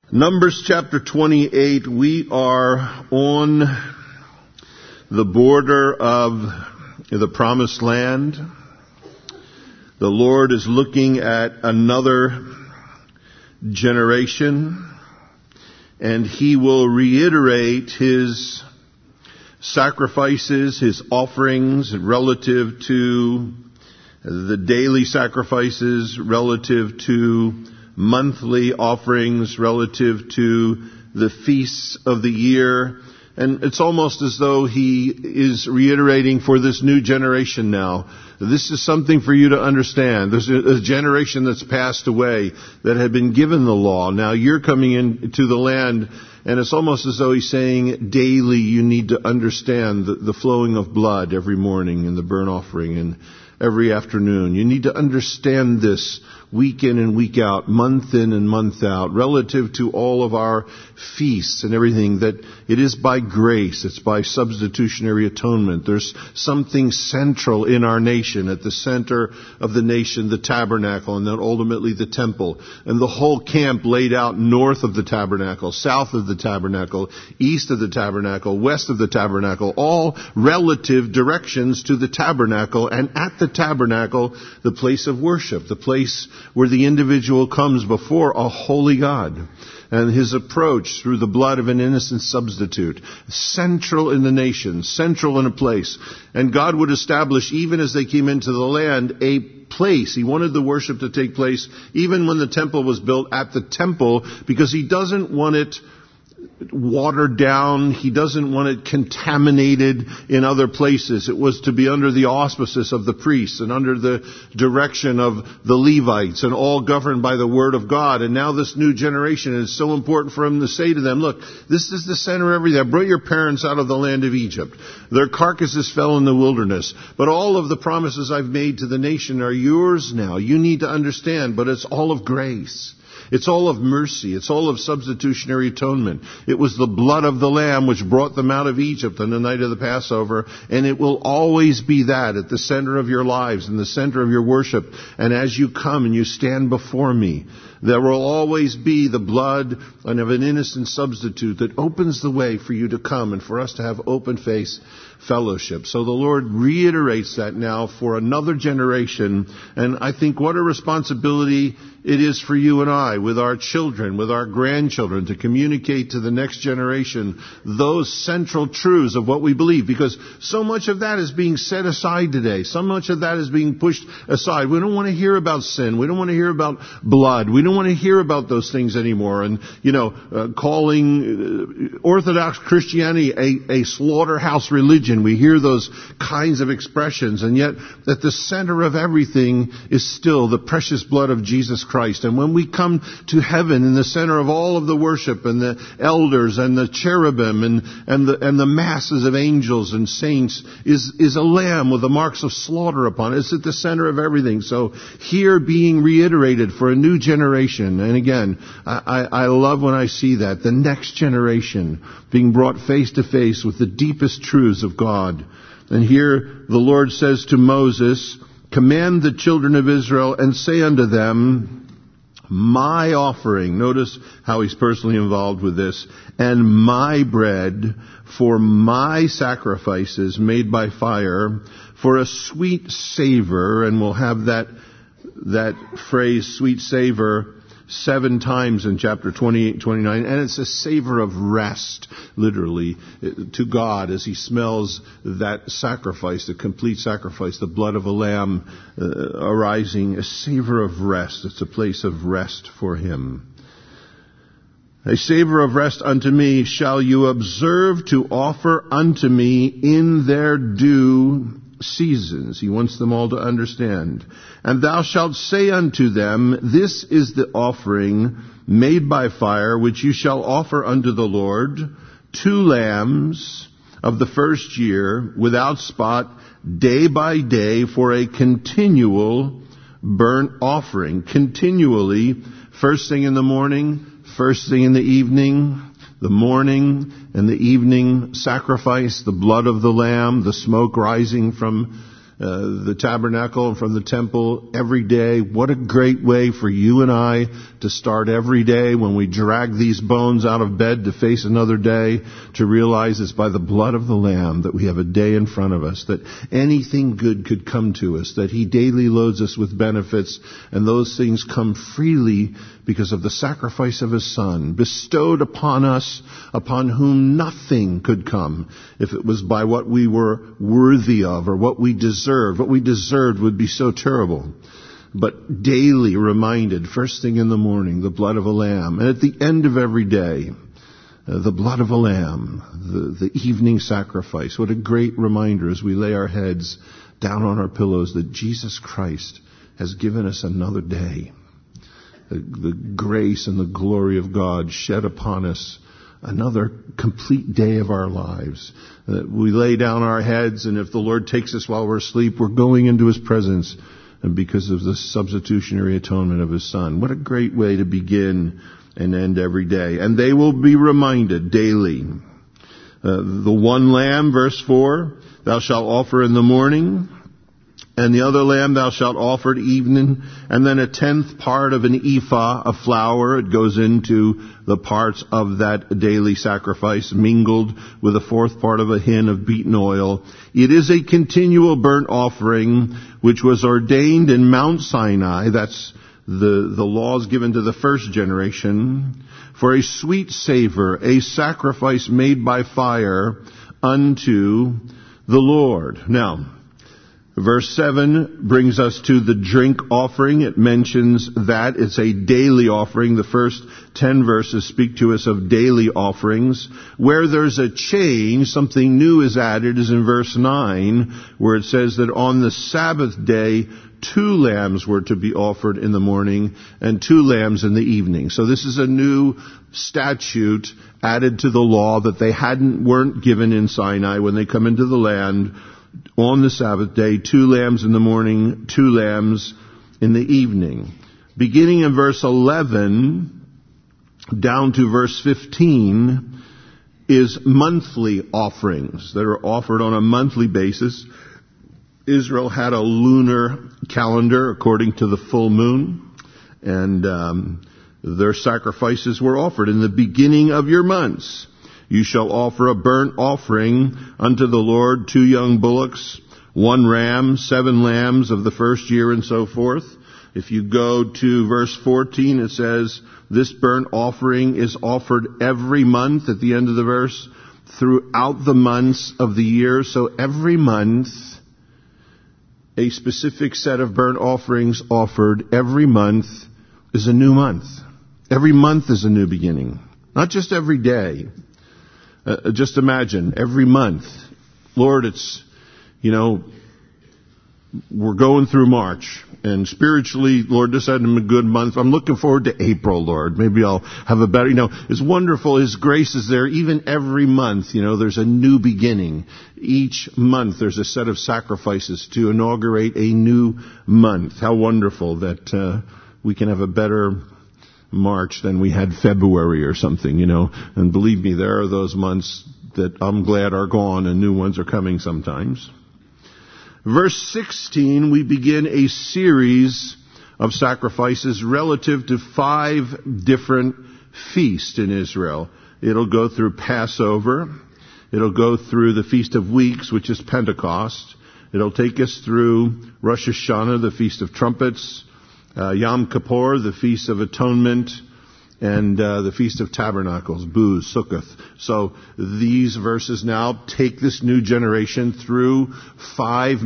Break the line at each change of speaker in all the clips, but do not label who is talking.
Numbers chapter 28, we are on the border of the Promised Land. The Lord is looking at another generation, and He will reiterate His sacrifices, His offerings relative to the daily sacrifices, relative to monthly offerings, relative to the feasts of the year. And it's almost as though He is reiterating for this new generation now. This is something for you to understand. There's a generation that's passed away that had been given the law. Now you're coming into the land, and it's almost as though He's saying daily you need to understand the flowing of blood every morning and the burnt offering and every afternoon. You need to understand this week in and week out, month in and month out, relative to all of our feasts and everything, that it is by grace, it's by substitutionary atonement. There's something central in our nation, at the center of the nation, the tabernacle, and then ultimately the temple. And the whole camp laid out north of the tabernacle, south of the tabernacle, east of the tabernacle, west of the tabernacle, all relative directions to the tabernacle, and at the tabernacle, the place of worship, the place where the individual comes before a holy God. And his approach through the blood of an innocent substitute, central in the nation, central in a place. And God would establish, even as they came into the land, a place. He wanted the worship to take place even when the temple was built, at the temple, because He doesn't want it watered down. He doesn't want it contaminated in other places. It was to be under the auspices of the priests and under the direction of the Levites, and all governed by the Word of God. And now this new generation, is so important for Him to say to them, look, this is the center of everything. I brought your parents out of the land of Egypt. Their carcasses fell in the wilderness. But all of the promises I've made to the nation are yours now. You need to understand, but it's all of grace. It's all of mercy. It's all of substitutionary atonement. It was the blood of the Lamb which brought them out of Egypt on the night of the Passover, and it will always be that at the center of your lives, in the center of your worship. And as you come and you stand before me, there will always be the blood of an innocent substitute that opens the way for you to come and for us to have open face fellowship. So the Lord reiterates that now for another generation. And I think what a responsibility it is for you and I, with our children, with our grandchildren, to communicate to the next generation those central truths of what we believe. Because so much of that is being set aside today. So much of that is being pushed aside. We don't want to hear about sin. We don't want to hear about blood. We don't want to hear about those things anymore. And, calling Orthodox Christianity a slaughterhouse religion. We hear those kinds of expressions, and yet at the center of everything is still the precious blood of Jesus Christ. And when we come to heaven, in the center of all of the worship and the elders and the cherubim and the masses of angels and saints is a lamb with the marks of slaughter upon it. It's at the center of everything. So here being reiterated for a new generation. And again, I love when I see that, the next generation being brought face to face with the deepest truths of God. And here the Lord says to Moses, command the children of Israel and say unto them, my offering, notice how He's personally involved with this, and my bread for my sacrifices made by fire, for a sweet savor, and we'll have that phrase, sweet savor, 7 times in chapter 28, 29, and it's a savor of rest, literally, to God as He smells that sacrifice, the complete sacrifice, the blood of a lamb arising, a savor of rest. It's a place of rest for Him. A savor of rest unto me shall you observe to offer unto me in their due seasons. He wants them all to understand. And thou shalt say unto them, this is the offering made by fire, which you shall offer unto the Lord, 2 lambs of the first year, without spot, day by day, for a continual burnt offering. Continually, first thing in the morning, first thing in the evening, the morning and the evening sacrifice, the blood of the lamb, the smoke rising from the tabernacle and from the temple every day. What a great way for you and I to start every day when we drag these bones out of bed to face another day, to realize it's by the blood of the Lamb that we have a day in front of us, that anything good could come to us, that He daily loads us with benefits, and those things come freely because of the sacrifice of His Son, bestowed upon us, upon whom nothing could come if it was by what we were worthy of or what we deserved. What we deserved would be so terrible. But daily reminded, first thing in the morning, the blood of a lamb. And at the end of every day, the blood of a lamb, the evening sacrifice. What a great reminder as we lay our heads down on our pillows that Jesus Christ has given us another day. The grace and the glory of God shed upon us, another complete day of our lives. We lay down our heads, and if the Lord takes us while we're asleep, we're going into His presence, and because of the substitutionary atonement of His Son. What a great way to begin and end every day. And they will be reminded daily. The one lamb, verse 4, thou shalt offer in the morning, and the other lamb thou shalt offer at evening, and then 1/10 part of an ephah of flour. It goes into the parts of that daily sacrifice, mingled with 1/4 part of a hin of beaten oil. It is a continual burnt offering, which was ordained in Mount Sinai. That's the laws given to the first generation, for a sweet savor, a sacrifice made by fire unto the Lord. Now, verse 7 brings us to the drink offering. It mentions that it's a daily offering. The first 10 verses speak to us of daily offerings. Where there's a change, something new is added, is in verse 9, where it says that on the Sabbath day, 2 lambs were to be offered in the morning and 2 lambs in the evening. So this is a new statute added to the law that they weren't given in Sinai when they come into the land. On the Sabbath day, 2 lambs in the morning, 2 lambs in the evening. Beginning in verse 11 down to verse 15 is monthly offerings that are offered on a monthly basis. Israel had a lunar calendar according to the full moon, and their sacrifices were offered in the beginning of your months. You shall offer a burnt offering unto the Lord, 2 young bullocks, 1 ram, 7 lambs of the first year, and so forth. If you go to verse 14, it says, this burnt offering is offered every month at the end of the verse, throughout the months of the year. So every month, a specific set of burnt offerings offered every month is a new month. Every month is a new beginning. Not just every day. Just imagine, every month. Lord, it's, we're going through March. And spiritually, Lord, this had been a good month. I'm looking forward to April, Lord. Maybe I'll have a better, it's wonderful. His grace is there even every month. There's a new beginning. Each month there's a set of sacrifices to inaugurate a new month. How wonderful that we can have a better March than we had February or something, And believe me, there are those months that I'm glad are gone and new ones are coming sometimes. Verse 16, we begin a series of sacrifices relative to 5 different feasts in Israel. It'll go through Passover. It'll go through the Feast of Weeks, which is Pentecost. It'll take us through Rosh Hashanah, the Feast of Trumpets, Yom Kippur, the Feast of Atonement, and the Feast of Tabernacles, Booz, Sukkoth. So these verses now take this new generation through 5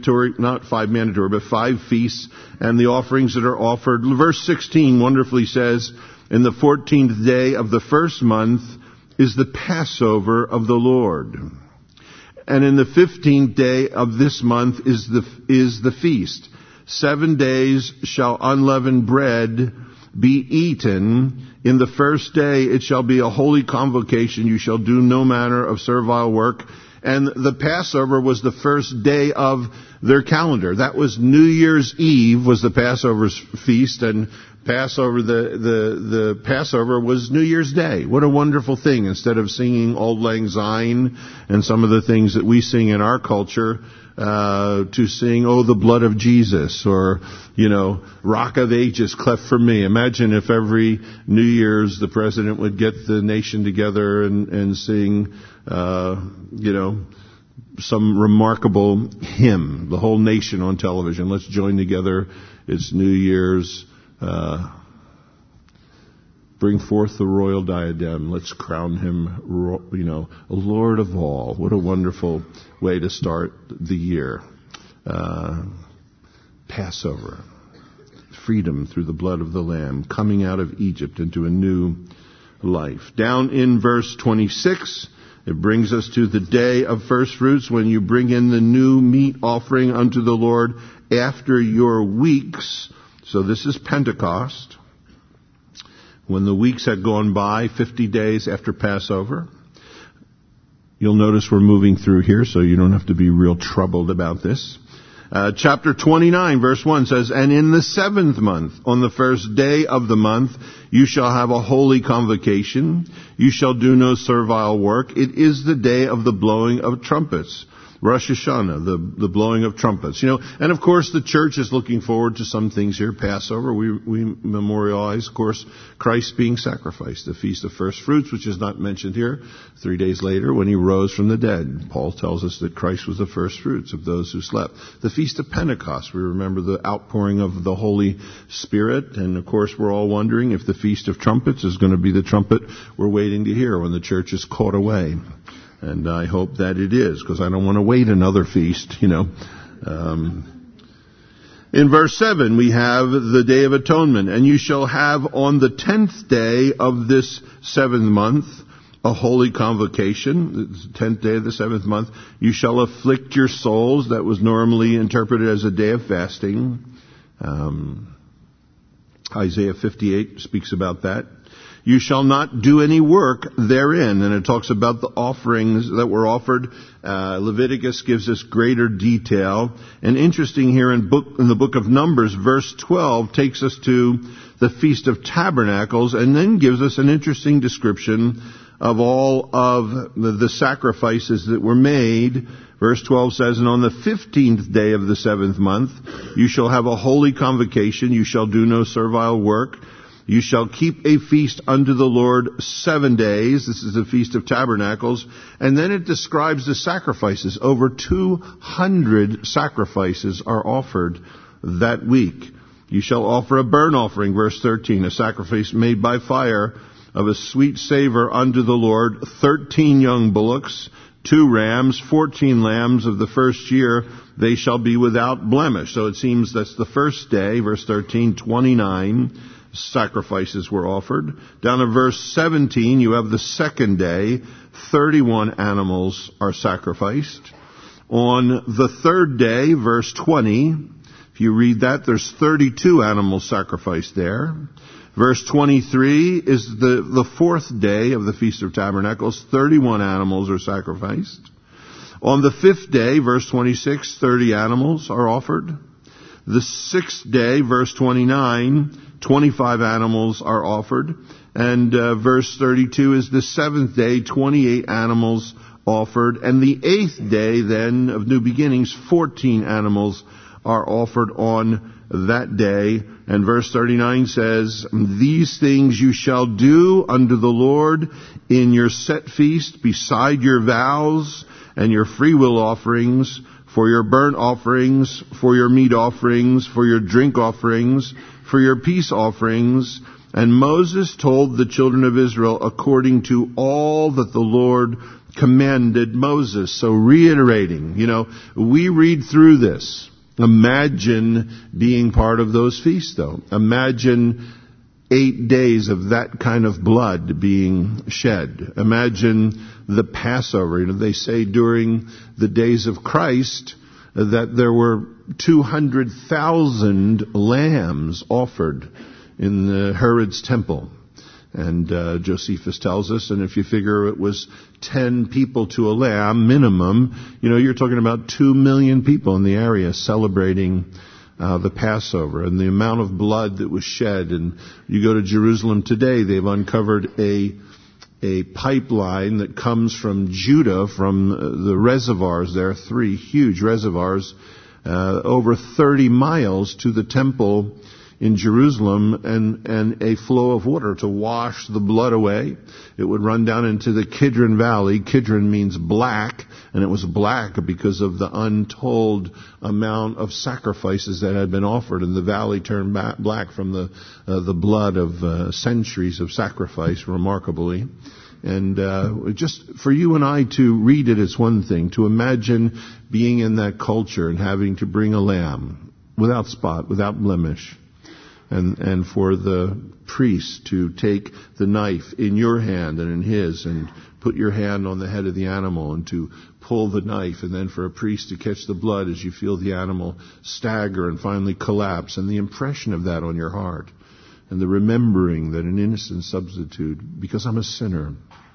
feasts, and the offerings that are offered. Verse 16 wonderfully says, in the 14th day of the first month is the Passover of the Lord. And in the 15th day of this month is the feast. 7 days shall unleavened bread be eaten. In the first day it shall be a holy convocation. You shall do no manner of servile work. And the Passover was the first day of their calendar. That was New Year's Eve was the Passover feast, and Passover, the Passover was New Year's Day. What a wonderful thing. Instead of singing Auld Lang Syne and some of the things that we sing in our culture, to sing, oh, the blood of Jesus, or, Rock of Ages, cleft for me. Imagine if every New Year's the president would get the nation together and sing, some remarkable hymn, the whole nation on television. Let's join together. It's New Year's. Bring forth the royal diadem. Let's crown him, Lord of all. What a wonderful way to start the year. Passover. Freedom through the blood of the Lamb. Coming out of Egypt into a new life. Down in verse 26, it brings us to the day of first fruits, when you bring in the new meat offering unto the Lord after your weeks. So this is Pentecost. When the weeks had gone by, 50 days after Passover. You'll notice we're moving through here, so you don't have to be real troubled about this. Chapter 29, verse 1 says, and in the 7th month, on the first day of the month, you shall have a holy convocation. You shall do no servile work. It is the day of the blowing of trumpets. Rosh Hashanah, the blowing of trumpets. And of course the church is looking forward to some things here. Passover, we memorialize, of course, Christ being sacrificed. The Feast of First Fruits, which is not mentioned here, 3 days later when he rose from the dead. Paul tells us that Christ was the first fruits of those who slept. The Feast of Pentecost, we remember the outpouring of the Holy Spirit. And of course we're all wondering if the Feast of Trumpets is going to be the trumpet we're waiting to hear when the church is caught away. And I hope that it is, because I don't want to wait another feast, In verse 7, we have the Day of Atonement. And you shall have on the 10th day of this 7th month a holy convocation. It's the 10th day of the 7th month. You shall afflict your souls. That was normally interpreted as a day of fasting. Isaiah 58 speaks about that. You shall not do any work therein. And it talks about the offerings that were offered. Leviticus gives us greater detail. And interesting here in the book of Numbers, verse 12 takes us to the Feast of Tabernacles and then gives us an interesting description of all of the sacrifices that were made. Verse 12 says, and on the 15th day of the 7th month, you shall have a holy convocation. You shall do no servile work. You shall keep a feast unto the Lord 7 days. This is the Feast of Tabernacles. And then it describes the sacrifices. Over 200 sacrifices are offered that week. You shall offer a burnt offering, verse 13, a sacrifice made by fire of a sweet savor unto the Lord, 13 young bullocks, 2 rams, 14 lambs of the first year. They shall be without blemish. So it seems that's the first day, verse 13, 29 sacrifices were offered. Down in verse 17, you have the second day, 31 animals are sacrificed. On the third day, verse 20, if you read that, there's 32 animals sacrificed there. Verse 23 is the fourth day of the Feast of Tabernacles. 31 animals are sacrificed. On the fifth day, verse 26, 30 animals are offered. The sixth day, verse 29, 25 animals are offered. And verse 32 is the seventh day, 28 animals offered. And the eighth day, then, of New Beginnings, 14 animals are offered on that day. And verse 39 says, these things you shall do unto the Lord in your set feast, beside your vows and your freewill offerings, for your burnt offerings, for your meat offerings, for your drink offerings, for your peace offerings. And Moses told the children of Israel according to all that the Lord commanded Moses. So reiterating, we read through this. Imagine being part of those feasts, though. Imagine 8 days of that kind of blood being shed. Imagine the Passover. They say during the days of Christ that there were 200,000 lambs offered in the Herod's temple. And Josephus tells us, and if you figure it was 10 people to a lamb minimum, you're talking about 2 million people in the area celebrating the Passover, and the amount of blood that was shed. And you go to Jerusalem today, they've uncovered a pipeline that comes from Judah, from the reservoirs there, 3 huge reservoirs, over 30 miles to the temple in Jerusalem, and a flow of water to wash the blood away. It would run down into the Kidron Valley. Kidron means black, and it was black because of the untold amount of sacrifices that had been offered, and the valley turned black from the blood of centuries of sacrifice, remarkably. And just for you and I to read it is one thing. To imagine being in that culture and having to bring a lamb without spot, without blemish, and for the priest to take the knife in your hand and in his and put your hand on the head of the animal and to pull the knife, and then for a priest to catch the blood as you feel the animal stagger and finally collapse, and the impression of that on your heart, and the remembering that an innocent substitute, because I'm a sinner,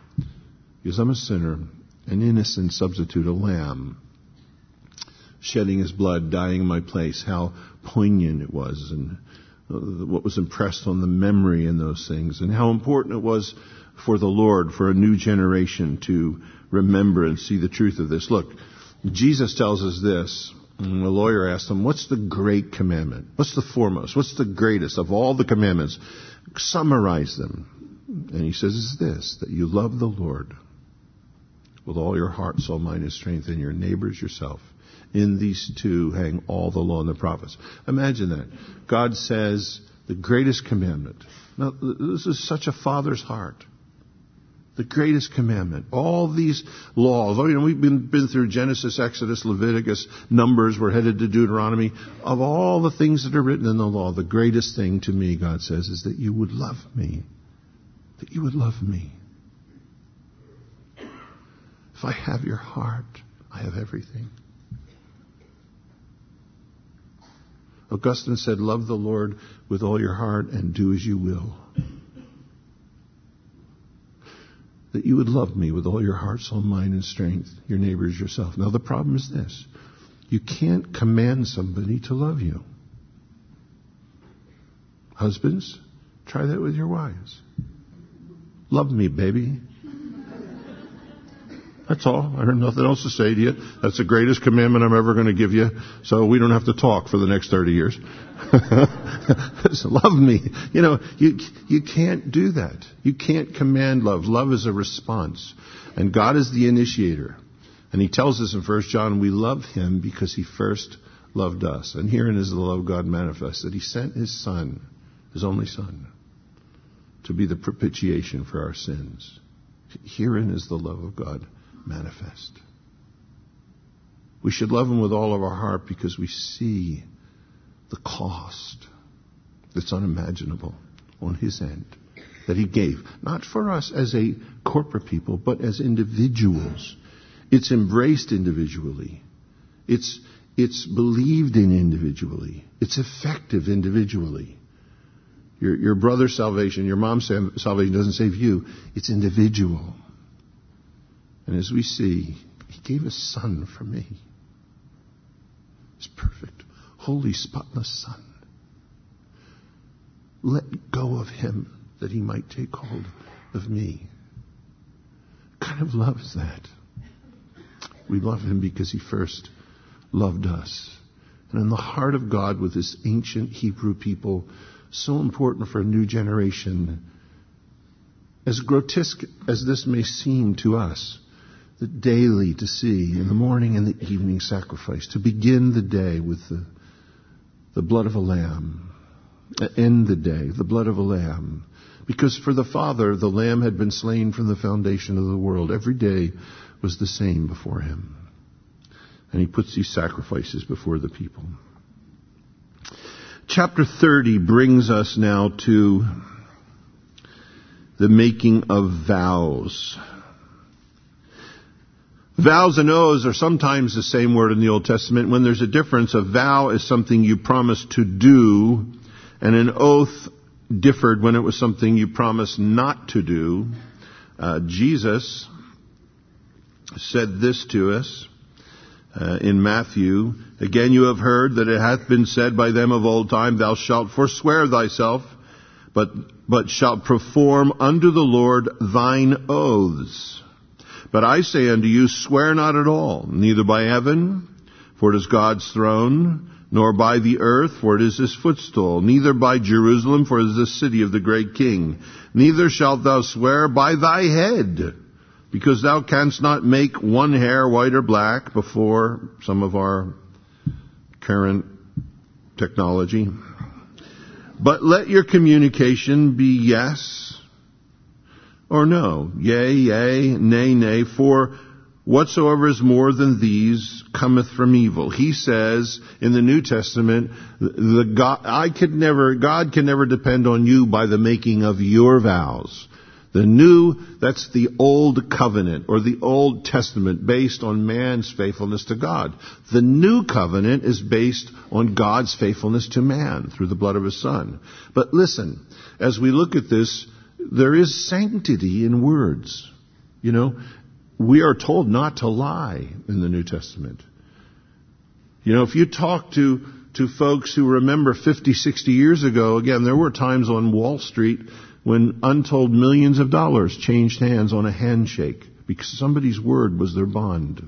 an innocent substitute, a lamb, shedding his blood, dying in my place, how poignant it was, and what was impressed on the memory in those things, and how important it was for the Lord, for a new generation to remember and see the truth of this. Look, Jesus tells us this. And the lawyer asked him, what's the great commandment? What's the foremost? What's the greatest of all the commandments? Summarize them. And he says, it's this, that you love the Lord with all your heart, soul, mind, and strength, and your neighbors yourself. In these 2 hang all the law and the prophets. Imagine that. God says the greatest commandment. Now, this is such a father's heart. The greatest commandment. All these laws. Oh, we've been through Genesis, Exodus, Leviticus, Numbers. We're headed to Deuteronomy. Of all the things that are written in the law, the greatest thing to me, God says, is that you would love me. That you would love me. If I have your heart, I have everything. Augustine said, love the Lord with all your heart and do as you will. That you would love me with all your heart, soul, mind, and strength, your neighbors, yourself. Now the problem is this. You can't command somebody to love you. Husbands, try that with your wives. Love me, baby. That's all. I have nothing else to say to you. That's the greatest commandment I'm ever going to give you. So we don't have to talk for the next 30 years. So love me. You can't do that. You can't command love. Love is a response. And God is the initiator. And he tells us in 1 John, we love him because he first loved us. And herein is the love of God manifest, that he sent his Son, his only Son, to be the propitiation for our sins. Herein is the love of God manifest. We should love him with all of our heart because we see the cost that's unimaginable on his end that he gave. Not for us as a corporate people, but as individuals. It's embraced individually. It's believed in individually. It's effective individually. Your brother's salvation, your mom's salvation doesn't save you. It's individual. And as we see, he gave his Son for me. His perfect, holy, spotless Son. Let go of him that he might take hold of me. What kind of love is that? We love him because he first loved us. And in the heart of God with this ancient Hebrew people, so important for a new generation, as grotesque as this may seem to us, that daily to see in the morning and the evening sacrifice, to begin the day with the blood of a lamb, end the day, the blood of a lamb. Because for the Father, the lamb had been slain from the foundation of the world. Every day was the same before him. And he puts these sacrifices before the people. Chapter 30 brings us now to the making of vows. Vows and oaths are sometimes the same word in the Old Testament. When there's a difference, a vow is something you promise to do, and an oath differed when it was something you promised not to do. Jesus said this to us in Matthew, again you have heard that it hath been said by them of old time, thou shalt forswear thyself, but shalt perform unto the Lord thine oaths. But I say unto you, swear not at all, neither by heaven, for it is God's throne, nor by the earth, for it is his footstool, neither by Jerusalem, for it is the city of the great king. Neither shalt thou swear by thy head, because thou canst not make one hair white or black, before some of our current technology. But let your communication be yes or no, yea, yea, nay, nay, for whatsoever is more than these cometh from evil. He says in the New Testament, God can never depend on you by the making of your vows. The new, that's the old covenant or the Old Testament based on man's faithfulness to God. The new covenant is based on God's faithfulness to man through the blood of his Son. But listen, as we look at this, there is sanctity in words. You know, we are told not to lie in the New Testament. You know, if you talk to folks who remember 50, 60 years ago, again, there were times on Wall Street when untold millions of dollars changed hands on a handshake because somebody's word was their bond.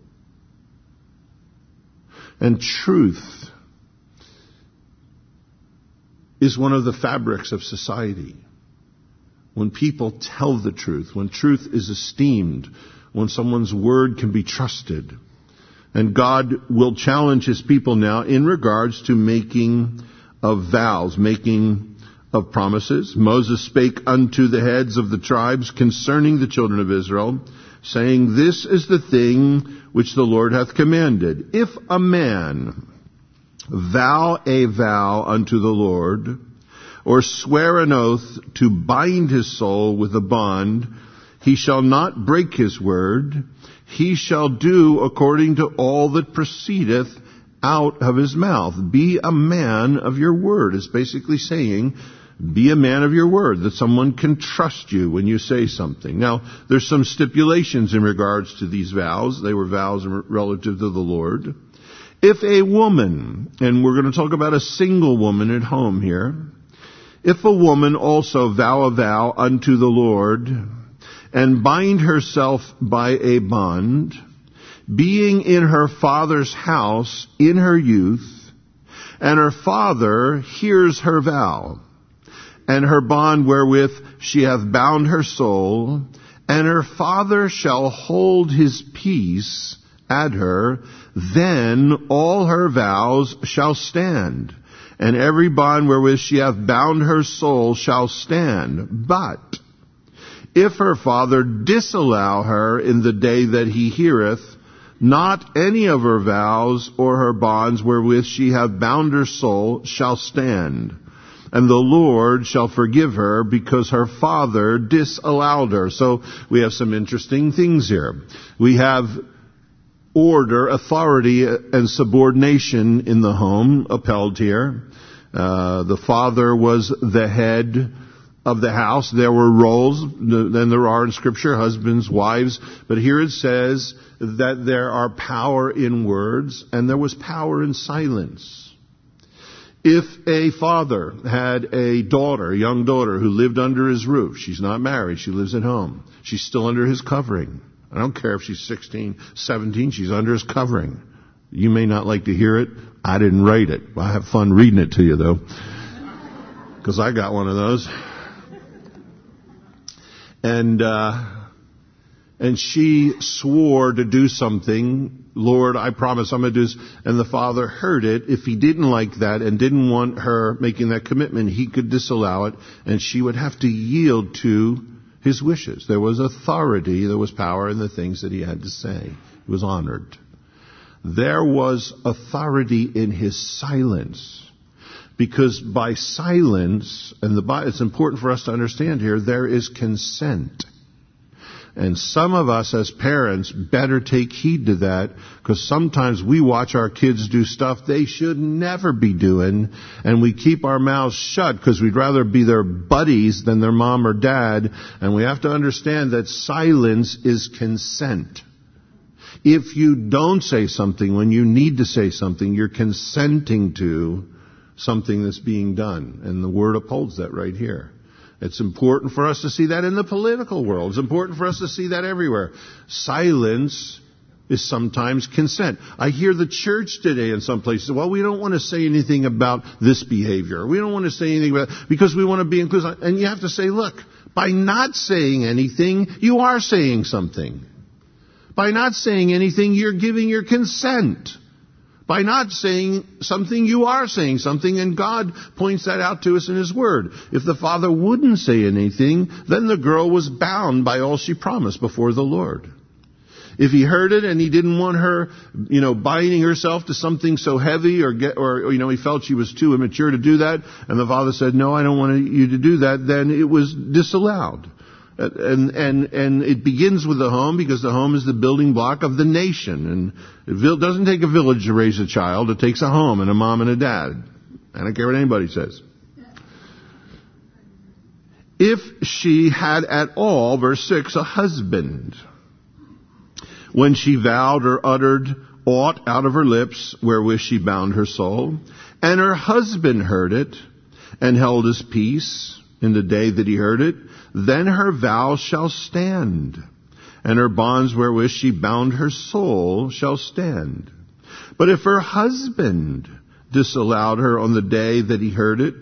And truth is one of the fabrics of society. When people tell the truth, when truth is esteemed, when someone's word can be trusted. And God will challenge his people now in regards to making of vows, making of promises. Moses spake unto the heads of the tribes concerning the children of Israel, saying, This is the thing which the Lord hath commanded. If a man vow a vow unto the Lord, or swear an oath to bind his soul with a bond, he shall not break his word. He shall do according to all that proceedeth out of his mouth. Be a man of your word. It's basically saying, be a man of your word, that someone can trust you when you say something. Now, there's some stipulations in regards to these vows. They were vows relative to the Lord. If a woman, and we're going to talk about a single woman at home here, if a woman also vow a vow unto the Lord, and bind herself by a bond, being in her father's house in her youth, and her father hears her vow, and her bond wherewith she hath bound her soul, and her father shall hold his peace at her, then all her vows shall stand, and every bond wherewith she hath bound her soul shall stand. But if her father disallow her in the day that he heareth, not any of her vows or her bonds wherewith she hath bound her soul shall stand. And the Lord shall forgive her because her father disallowed her. So we have some interesting things here. We have order, authority, and subordination in the home upheld here. The father was the head of the house. There were roles, than there are in Scripture, husbands, wives. But here it says that there are power in words, and there was power in silence. If a father had a daughter, a young daughter, who lived under his roof, she's not married, she lives at home, she's still under his covering. I don't care if she's 16, 17, she's under his covering. You may not like to hear it. I didn't write it. I have fun reading it to you, though, because I got one of those. And she swore to do something. Lord, I promise I'm going to do this. And the father heard it. If he didn't like that and didn't want her making that commitment, he could disallow it, and she would have to yield to his wishes. There was authority, there was power in the things that he had to say. He was honored. There was authority in his silence. Because by silence, and it's important for us to understand here, there is consent. And some of us as parents better take heed to that, because sometimes we watch our kids do stuff they should never be doing, and we keep our mouths shut because we'd rather be their buddies than their mom or dad. And we have to understand that silence is consent. If you don't say something when you need to say something, you're consenting to something that's being done. And the Word upholds that right here. It's important for us to see that in the political world. It's important for us to see that everywhere. Silence is sometimes consent. I hear the church today in some places, well, we don't want to say anything about this behavior. We don't want to say anything about because we want to be inclusive. And you have to say, look, by not saying anything, you are saying something. By not saying anything, you're giving your consent. By not saying something, you are saying something, and God points that out to us in His Word. If the father wouldn't say anything, then the girl was bound by all she promised before the Lord. If he heard it and he didn't want her, binding herself to something so heavy or he felt she was too immature to do that, and the father said, no, I don't want you to do that, then it was disallowed. And it begins with the home, because the home is the building block of the nation. And it doesn't take a village to raise a child. It takes a home and a mom and a dad. I don't care what anybody says. If she had at all, verse 6, a husband, when she vowed or uttered aught out of her lips wherewith she bound her soul, and her husband heard it, and held his peace in the day that he heard it, then her vow shall stand, and her bonds wherewith she bound her soul shall stand. But if her husband disallowed her on the day that he heard it,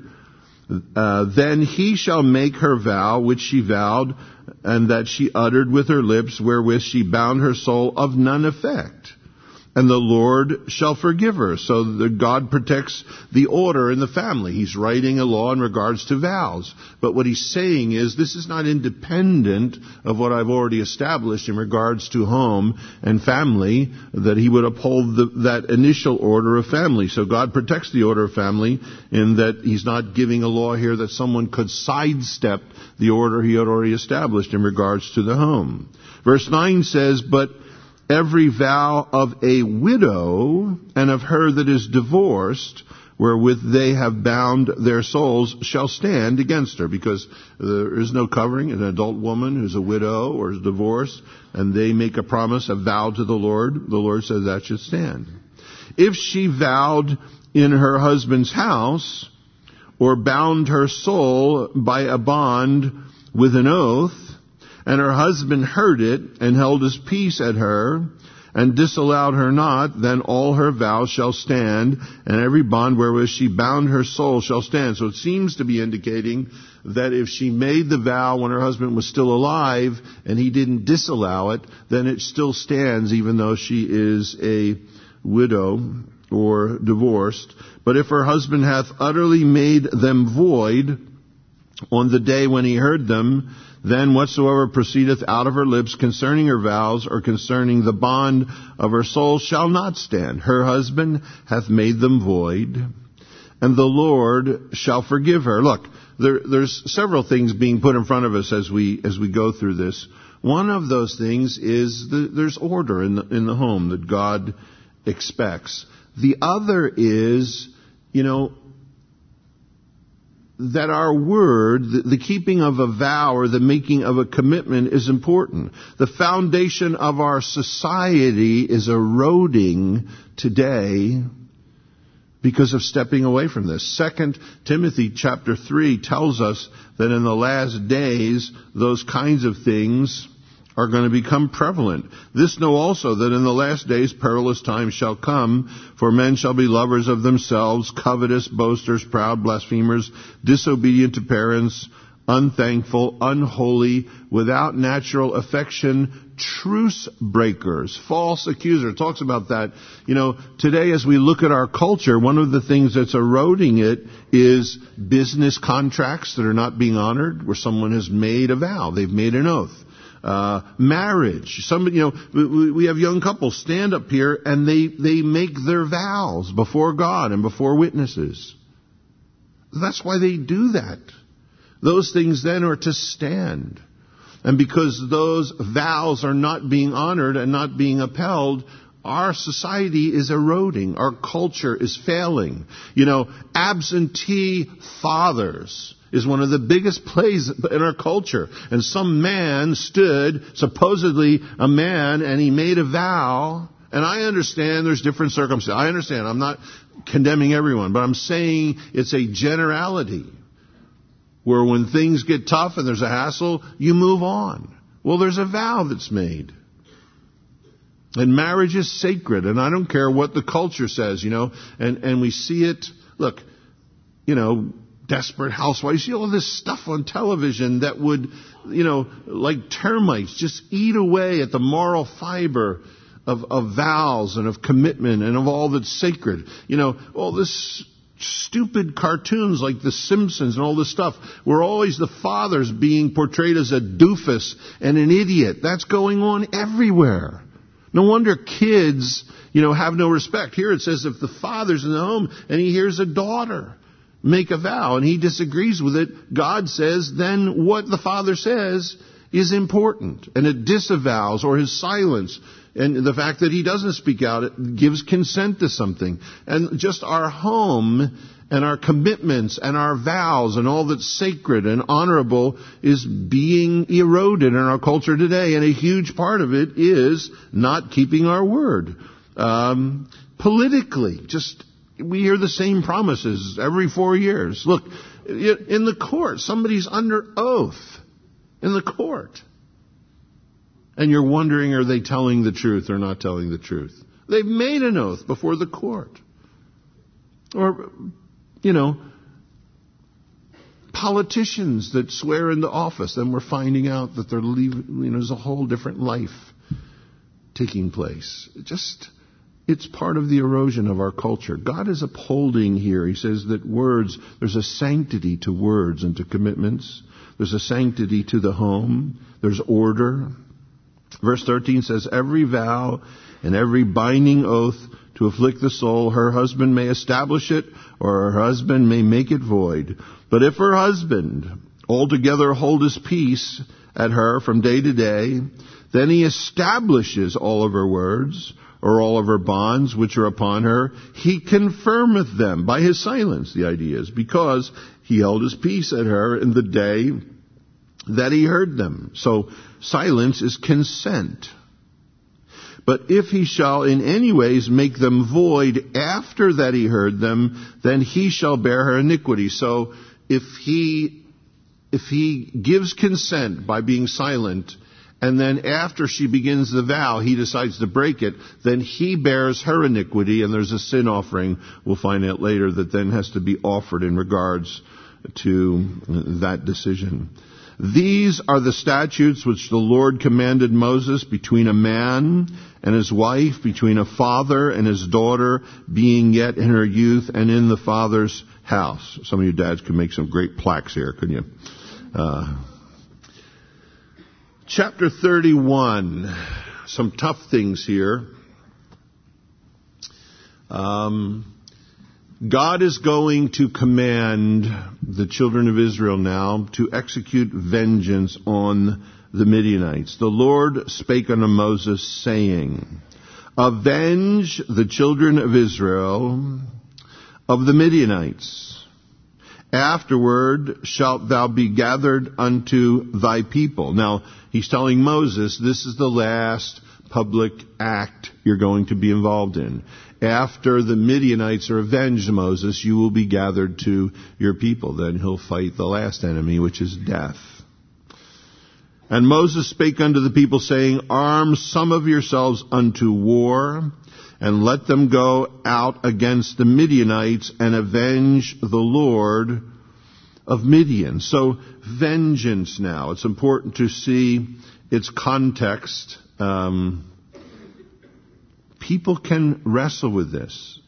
then he shall make her vow which she vowed, and that she uttered with her lips, wherewith she bound her soul, of none effect. And the Lord shall forgive her. So that God protects the order in the family. He's writing a law in regards to vows. But what he's saying is, this is not independent of what I've already established in regards to home and family, that he would uphold that initial order of family. So God protects the order of family in that he's not giving a law here that someone could sidestep the order he had already established in regards to the home. Verse 9 says, but every vow of a widow and of her that is divorced, wherewith they have bound their souls, shall stand against her. Because there is no covering. An adult woman who's a widow or is divorced, and they make a promise, a vow to the Lord says that should stand. If she vowed in her husband's house, or bound her soul by a bond with an oath, and her husband heard it, and held his peace at her, and disallowed her not, then all her vows shall stand, and every bond wherewith she bound her soul shall stand. So it seems to be indicating that if she made the vow when her husband was still alive, and he didn't disallow it, then it still stands, even though she is a widow or divorced. But if her husband hath utterly made them void on the day when he heard them, then whatsoever proceedeth out of her lips concerning her vows or concerning the bond of her soul shall not stand. Her husband hath made them void, and the Lord shall forgive her. Look, there's several things being put in front of us as we go through this. One of those things is there's order in the home that God expects. The other is, that our word, the keeping of a vow or the making of a commitment is important. The foundation of our society is eroding today because of stepping away from this. 2 Timothy chapter 3 tells us that in the last days, those kinds of things are going to become prevalent. This know also that in the last days perilous times shall come, for men shall be lovers of themselves, covetous, boasters, proud, blasphemers, disobedient to parents, unthankful, unholy, without natural affection, truce breakers, false accusers. It talks about that. Today as we look at our culture, one of the things that's eroding it is business contracts that are not being honored, where someone has made a vow, they've made an oath. Marriage. We have young couples stand up here and they make their vows before God and before witnesses. That's why they do that. Those things then are to stand. And because those vows are not being honored and not being upheld, our society is eroding. Our culture is failing. Absentee fathers is one of the biggest plays in our culture. And some man stood, supposedly a man, and he made a vow. And I understand there's different circumstances. I understand. I'm not condemning everyone, but I'm saying it's a generality where when things get tough and there's a hassle, you move on. Well, there's a vow that's made. And marriage is sacred, and I don't care what the culture says, and we see it. Look, Desperate Housewives, you see all this stuff on television that would, like termites, just eat away at the moral fiber of vows and of commitment and of all that's sacred. All this stupid cartoons like The Simpsons and all this stuff, where always the father's being portrayed as a doofus and an idiot. That's going on everywhere. No wonder kids, have no respect. Here it says if the father's in the home and he hears a daughter make a vow and he disagrees with it, God says then what the father says is important. And it disavows, or his silence and the fact that he doesn't speak out, it gives consent to something. And just our home and our commitments and our vows and all that's sacred and honorable is being eroded in our culture today. And a huge part of it is not keeping our word. Politically, we hear the same promises every 4 years. Look, in the court, somebody's under oath in the court. And you're wondering, are they telling the truth or not telling the truth? They've made an oath before the court. Or, politicians that swear into office, then we're finding out that they're leaving, there's a whole different life taking place. It's part of the erosion of our culture. God is upholding here. He says that there's a sanctity to words and to commitments. There's a sanctity to the home. There's order. Verse 13 says, every vow and every binding oath to afflict the soul, her husband may establish it, or her husband may make it void. But if her husband altogether hold his peace at her from day to day, then he establishes all of her words, or all of her bonds which are upon her. He confirmeth them by his silence, the idea is, because he held his peace at her in the day that he heard them. So silence is consent. But if he shall in any ways make them void after that he heard them, then he shall bear her iniquity. So if he gives consent by being silent, and then after she begins the vow, he decides to break it, then he bears her iniquity, and there's a sin offering, we'll find out later, that then has to be offered in regards to that decision. These are the statutes which the Lord commanded Moses between a man and his wife, between a father and his daughter, being yet in her youth and in the father's house. Some of you dads could make some great plaques here, couldn't you? Chapter 31, some tough things here. God is going to command the children of Israel now to execute vengeance on the Midianites. The Lord spake unto Moses, saying, avenge the children of Israel of the Midianites. Afterward shalt thou be gathered unto thy people. Now, he's telling Moses, this is the last public act you're going to be involved in. After the Midianites are avenged, Moses, you will be gathered to your people. Then he'll fight the last enemy, which is death. And Moses spake unto the people, saying, arm some of yourselves unto war, and let them go out against the Midianites and avenge the Lord of Midian. So, vengeance now. It's important to see its context. People can wrestle with this.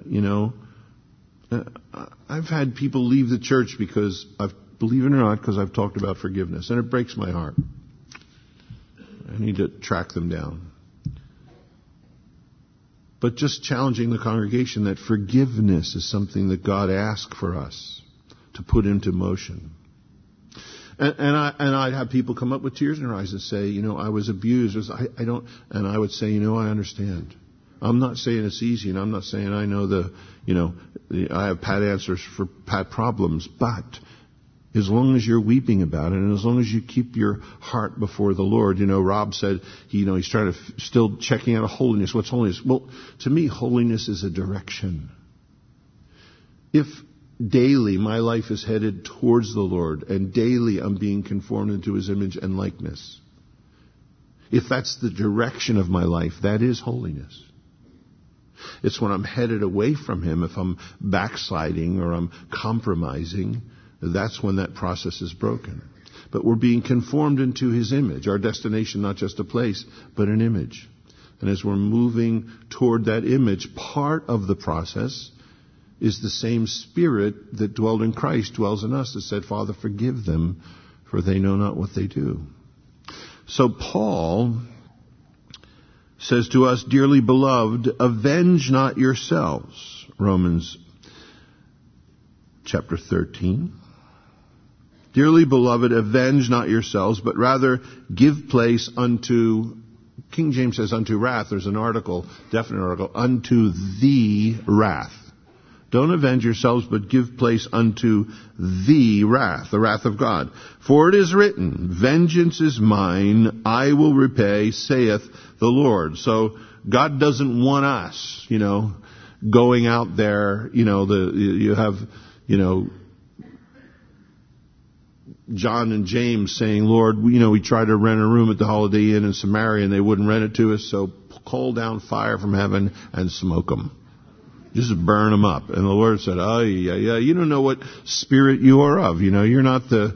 I've had people leave the church because, believe it or not, because I've talked about forgiveness, and it breaks my heart. I need to track them down. But just challenging the congregation that forgiveness is something that God asks for us to put into motion. And I'd have people come up with tears in their eyes and say, I was abused. And I would say, I understand. I'm not saying it's easy, and I'm not saying I know I have pat answers for pat problems, but As long as you're weeping about it, and as long as you keep your heart before the Lord. Rob said, he's trying to still checking out holiness. What's holiness? Well, to me, holiness is a direction. If daily my life is headed towards the Lord, and daily I'm being conformed into His image and likeness, if that's the direction of my life, that is holiness. It's when I'm headed away from Him, if I'm backsliding or I'm compromising, that's when that process is broken. But we're being conformed into His image. Our destination, not just a place, but an image. And as we're moving toward that image, part of the process is the same Spirit that dwelled in Christ dwells in us, that said, Father, forgive them, for they know not what they do. So Paul says to us, dearly beloved, avenge not yourselves. Romans chapter 13. Dearly beloved, avenge not yourselves, but rather give place unto, King James says unto wrath. There's an article, definite article, unto the wrath. Don't avenge yourselves, but give place unto the wrath of God. For it is written, vengeance is mine, I will repay, saith the Lord. So God doesn't want us, going out there, you have, John and James saying, Lord, we tried to rent a room at the Holiday Inn in Samaria and they wouldn't rent it to us, so call down fire from heaven and smoke them. Just burn them up. And the Lord said, you don't know what spirit you are of. You're not the,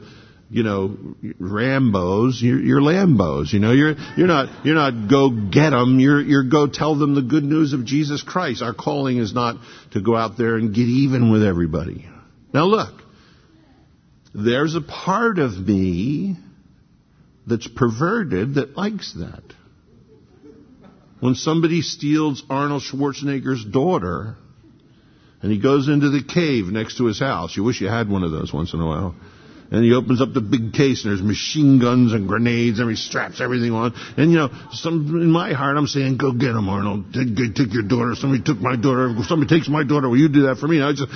Rambos, you're Lambos. You're not go get them. You're go tell them the good news of Jesus Christ. Our calling is not to go out there and get even with everybody. Now look, there's a part of me that's perverted that likes that. When somebody steals Arnold Schwarzenegger's daughter and he goes into the cave next to his house, you wish you had one of those once in a while, and he opens up the big case and there's machine guns and grenades and he straps everything on, and in my heart I'm saying, go get him, Arnold, take your daughter, somebody took my daughter, if somebody takes my daughter, will you do that for me? I just,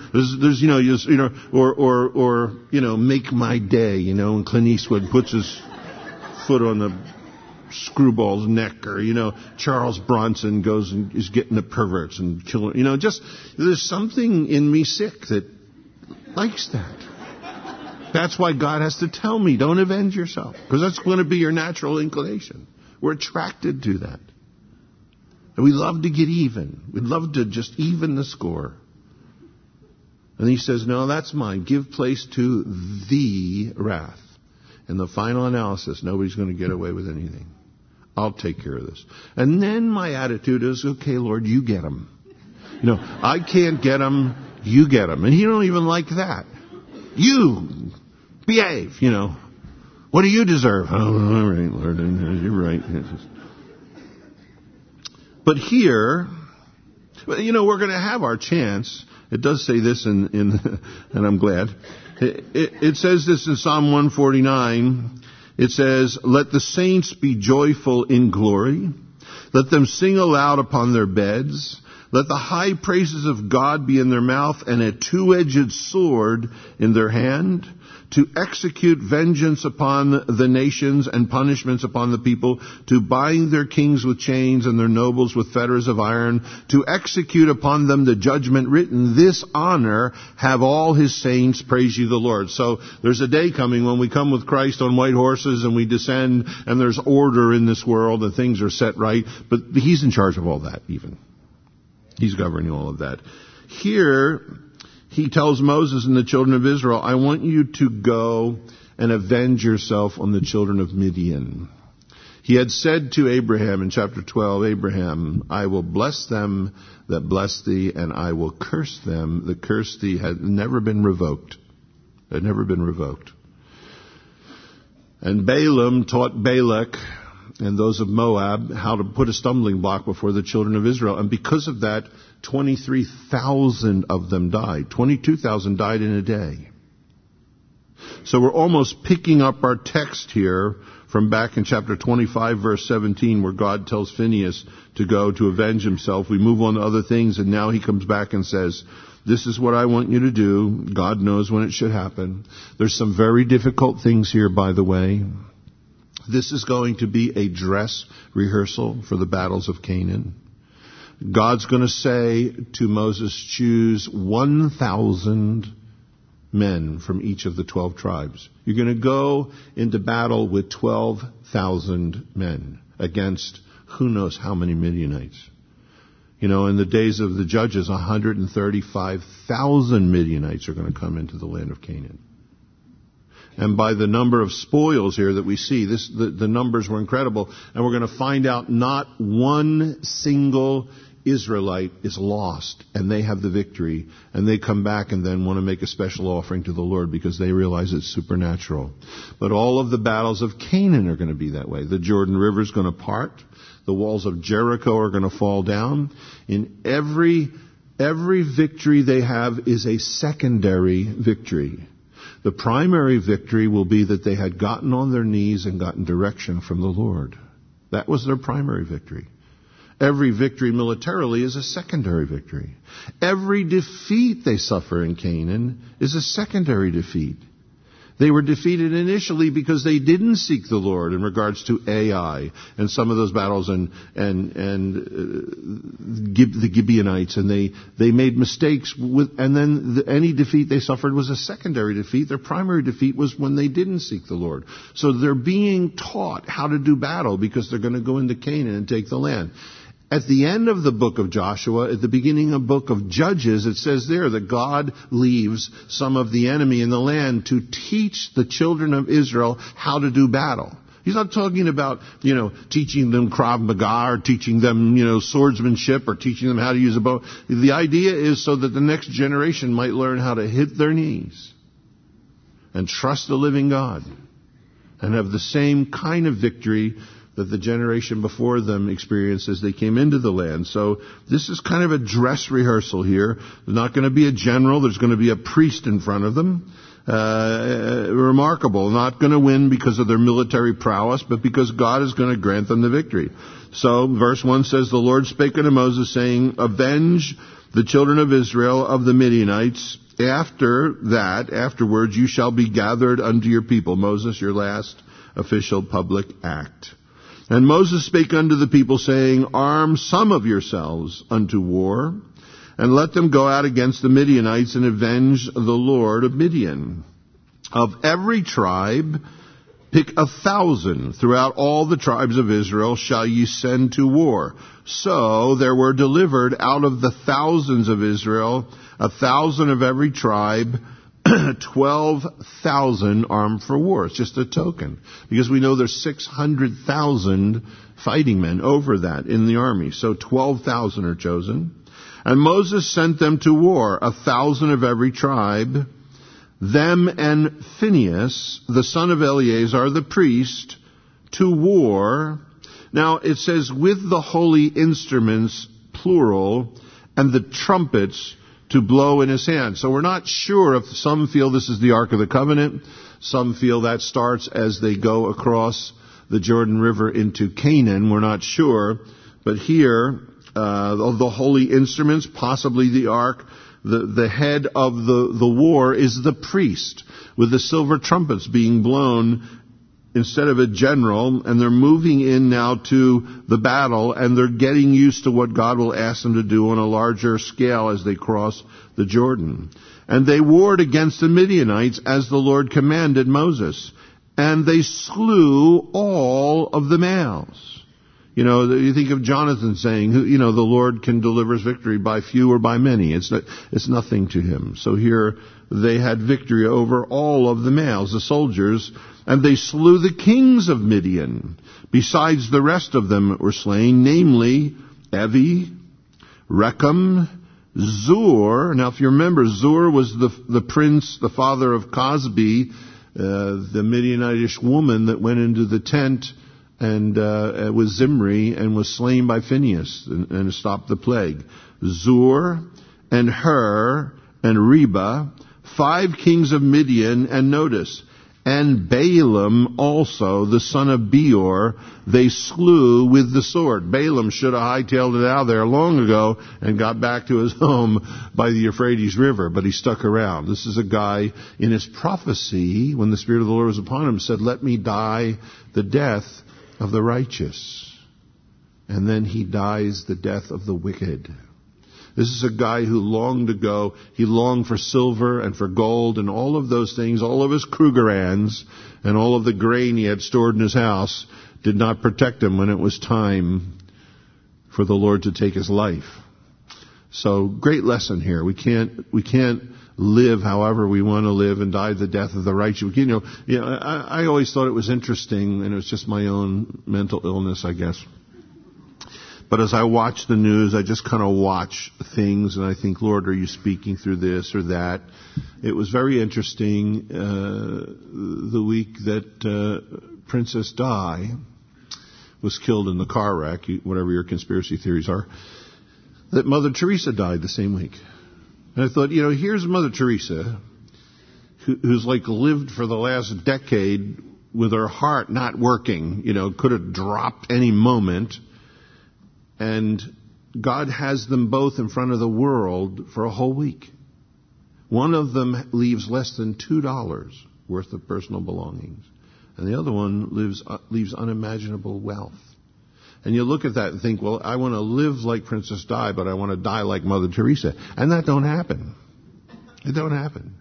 or make my day, and Clint Eastwood puts his foot on the screwball's neck, or Charles Bronson goes and is getting the perverts and killing, just there's something in me sick that likes that. That's why God has to tell me, don't avenge yourself, because that's going to be your natural inclination. We're attracted to that, and we love to get even. We'd love to just even the score. And He says, no, that's mine. Give place to the wrath. In the final analysis, nobody's going to get away with anything. I'll take care of this. And then my attitude is, okay, Lord, you get them. I can't get them, you get them. And He don't even like that. You behave, What do you deserve? Oh, all right, Lord, you're right. But here, we're going to have our chance. It does say this in and I'm glad. It says this in Psalm 149. It says, let the saints be joyful in glory. Let them sing aloud upon their beds. Let the high praises of God be in their mouth and a two-edged sword in their hand, to execute vengeance upon the nations and punishments upon the people, to bind their kings with chains and their nobles with fetters of iron, to execute upon them the judgment written. This honor have all His saints, praise ye the Lord. So there's a day coming when we come with Christ on white horses and we descend, and there's order in this world and things are set right, but He's in charge of all that even. He's governing all of that. Here, He tells Moses and the children of Israel, I want you to go and avenge yourself on the children of Midian. He had said to Abraham in chapter 12, Abraham, I will bless them that bless thee, and I will curse them that curse thee. Had never been revoked. Had never been revoked. And Balaam taught Balak and those of Moab how to put a stumbling block before the children of Israel. And because of that, 23,000 of them died. 22,000 died in a day. So we're almost picking up our text here from back in chapter 25, verse 17, where God tells Phinehas to go to avenge himself. We move on to other things, and now he comes back and says, this is what I want you to do. God knows when it should happen. There's some very difficult things here, by the way. This is going to be a dress rehearsal for the battles of Canaan. God's going to say to Moses, choose 1,000 men from each of the 12 tribes. You're going to go into battle with 12,000 men against who knows how many Midianites. You know, in the days of the judges, 135,000 Midianites are going to come into the land of Canaan. And by the number of spoils here that we see, the numbers were incredible. And we're going to find out not one single Israelite is lost, and they have the victory, and they come back and then want to make a special offering to the Lord because they realize it's supernatural. But all of the battles of Canaan are going to be that way. The Jordan River is going to part. The walls of Jericho are going to fall down. In every victory they have is a secondary victory. The primary victory will be that they had gotten on their knees and gotten direction from the Lord. That was their primary victory. Every victory militarily is a secondary victory. Every defeat they suffer in Canaan is a secondary defeat. They were defeated initially because they didn't seek the Lord in regards to Ai and some of those battles and the Gibeonites, and they made mistakes and then any defeat they suffered was a secondary defeat. Their primary defeat was when they didn't seek the Lord. So they're being taught how to do battle because they're going to go into Canaan and take the land. At the end of the book of Joshua, at the beginning of the book of Judges, it says there that God leaves some of the enemy in the land to teach the children of Israel how to do battle. He's not talking about, teaching them Krav Maga or teaching them, swordsmanship or teaching them how to use a bow. The idea is so that the next generation might learn how to hit their knees and trust the living God and have the same kind of victory that the generation before them experienced as they came into the land. So this is kind of a dress rehearsal here. There's not going to be a general. There's going to be a priest in front of them. Remarkable. Not going to win because of their military prowess, but because God is going to grant them the victory. So verse 1 says, the Lord spake unto Moses, saying, avenge the children of Israel of the Midianites. Afterwards, you shall be gathered unto your people. Moses, your last official public act. And Moses spake unto the people, saying, arm some of yourselves unto war, and let them go out against the Midianites and avenge the Lord of Midian. Of every tribe, pick 1,000 throughout all the tribes of Israel shall ye send to war. So there were delivered out of the thousands of Israel 1,000 of every tribe, 12,000 armed for war. It's just a token. Because we know there's 600,000 fighting men over that in the army. So 12,000 are chosen. And Moses sent them to war, 1,000 of every tribe, them and Phinehas, the son of Eleazar, the priest, to war. Now it says, with the holy instruments, plural, and the trumpets, to blow in his hand. So we're not sure if some feel this is the Ark of the Covenant. Some feel that starts as they go across the Jordan River into Canaan. We're not sure. But here, of the holy instruments, possibly the Ark, the head of the war is the priest with the silver trumpets being blown instead of a general, and they're moving in now to the battle, and they're getting used to what God will ask them to do on a larger scale as they cross the Jordan. And they warred against the Midianites as the Lord commanded Moses, and they slew all of the males. You think of Jonathan saying, the Lord can deliver us victory by few or by many. It's nothing to him. So here they had victory over all of the males, the soldiers, and they slew the kings of Midian, besides the rest of them that were slain, namely Evi, Rechem, Zur. Now if you remember, Zur was the prince, the father of Cosbi, the Midianitish woman that went into the tent and with Zimri and was slain by Phinehas and stopped the plague. Zur and Hur and Reba, 5 kings of Midian, and notice, and Balaam also, the son of Beor, they slew with the sword. Balaam should have hightailed it out of there long ago and got back to his home by the Euphrates River, but he stuck around. This is a guy, in his prophecy, when the Spirit of the Lord was upon him, said, "Let me die the death of the righteous." And then he dies the death of the wicked. This is a guy who long ago, he longed for silver and for gold and all of those things. All of his Krugerrands and all of the grain he had stored in his house did not protect him when it was time for the Lord to take his life. So, great lesson here. We can't live however we want to live and die the death of the righteous. I always thought it was interesting, and it was just my own mental illness, I guess. But as I watch the news, I just kind of watch things, and I think, Lord, are you speaking through this or that? It was very interesting the week that Princess Di was killed in the car wreck, whatever your conspiracy theories are, that Mother Teresa died the same week. And I thought, here's Mother Teresa, who's like lived for the last decade with her heart not working, could have dropped any moment. And God has them both in front of the world for a whole week. One of them leaves less than $2 worth of personal belongings. And the other one leaves unimaginable wealth. And you look at that and think, well, I want to live like Princess Di, but I want to die like Mother Teresa. And that don't happen. It don't happen.